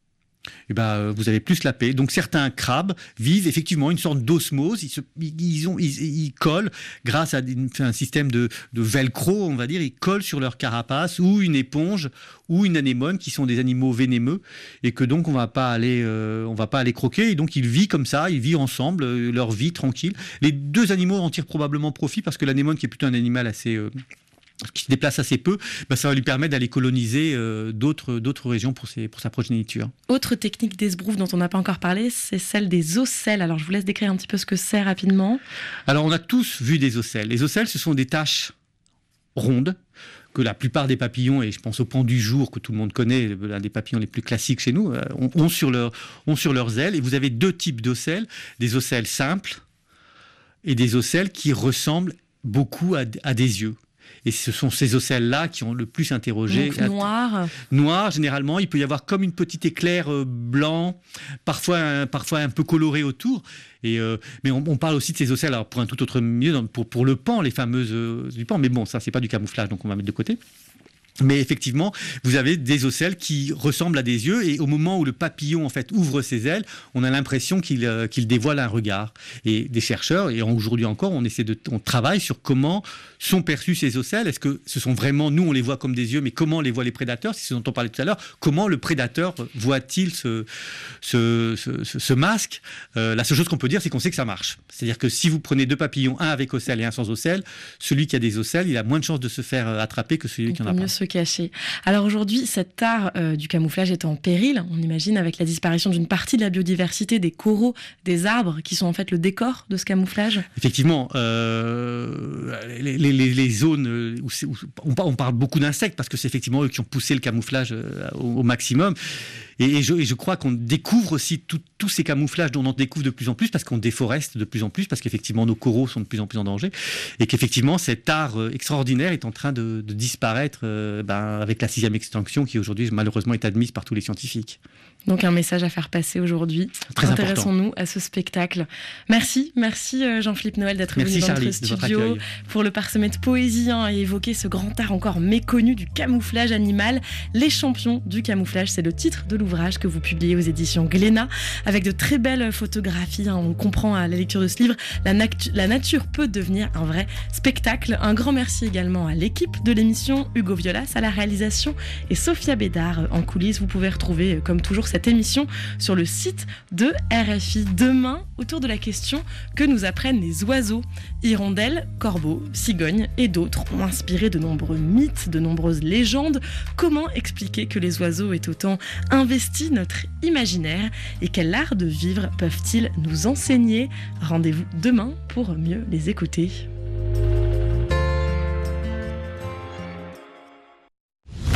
vous avez plus la paix. Donc certains crabes vivent effectivement une sorte d'osmose, ils collent grâce à un système de velcro, on va dire, ils collent sur leur carapace ou une éponge ou une anémone qui sont des animaux vénémeux et que donc on va pas aller croquer, et donc ils vivent comme ça, ils vivent ensemble, leur vie tranquille. Les deux animaux en tirent probablement profit parce que l'anémone, qui est plutôt un animal assez qui se déplace assez peu, ça va lui permettre d'aller coloniser d'autres régions pour sa progéniture. Autre technique d'esbrouf dont on n'a pas encore parlé, c'est celle des ocelles. Alors je vous laisse décrire un petit peu ce que c'est rapidement. Alors on a tous vu des ocelles. Les ocelles, ce sont des taches rondes que la plupart des papillons, et je pense au pan du jour que tout le monde connaît, l'un des papillons les plus classiques chez nous, ont sur leurs ailes. Et vous avez deux types d'ocelles, des ocelles simples et des ocelles qui ressemblent beaucoup à des yeux. Et ce sont ces ocelles-là qui ont le plus interrogé. Donc noir, généralement. Il peut y avoir comme une petite éclair blanc, parfois un peu coloré autour. Mais on parle aussi de ces ocelles, alors pour un tout autre milieu, pour le pan, les fameuses du pan. Mais bon, ça, c'est pas du camouflage, donc on va mettre de côté. Mais effectivement, vous avez des ocelles qui ressemblent à des yeux, et au moment où le papillon en fait ouvre ses ailes, on a l'impression qu'il dévoile un regard. Et des chercheurs, et aujourd'hui encore, on travaille sur comment sont perçues ces ocelles. Est-ce que ce sont vraiment, nous on les voit comme des yeux, mais comment les voient les prédateurs? C'est ce dont on parlait tout à l'heure. Comment le prédateur voit-il ce masque? La seule chose qu'on peut dire, c'est qu'on sait que ça marche. C'est-à-dire que si vous prenez deux papillons, un avec ocelles et un sans ocelles, celui qui a des ocelles, il a moins de chances de se faire attraper que celui qui en a pas. Caché. Alors aujourd'hui, cet art du camouflage est en péril, on imagine, avec la disparition d'une partie de la biodiversité, des coraux, des arbres, qui sont en fait le décor de ce camouflage. Effectivement, les zones où on parle beaucoup d'insectes, parce que c'est effectivement eux qui ont poussé le camouflage au maximum. Et je crois qu'on découvre aussi tous ces camouflages dont on découvre de plus en plus, parce qu'on déforeste de plus en plus, parce qu'effectivement nos coraux sont de plus en plus en danger, et qu'effectivement cet art extraordinaire est en train de disparaître avec la 6e extinction qui aujourd'hui malheureusement est admise par tous les scientifiques. Donc un message à faire passer aujourd'hui. Très Intéressons-nous à ce spectacle. Merci Jean-Philippe Noël d'être venu dans notre studio pour le parsemer de poésie et évoquer ce grand art encore méconnu du camouflage animal. Les champions du camouflage, c'est le titre de l'ouvrage que vous publiez aux éditions Glénat, avec de très belles photographies. On comprend à la lecture de ce livre, la nature peut devenir un vrai spectacle. Un grand merci également à l'équipe de l'émission, Hugo Violas à la réalisation et Sophia Bédard en coulisses. Vous pouvez retrouver comme toujours cette émission sur le site de RFI. Demain, autour de la question que nous apprennent les oiseaux. Hirondelles, corbeaux, cigognes et d'autres ont inspiré de nombreux mythes, de nombreuses légendes. Comment expliquer que les oiseaux aient autant investi notre imaginaire, et quel art de vivre peuvent-ils nous enseigner? Rendez-vous demain pour mieux les écouter.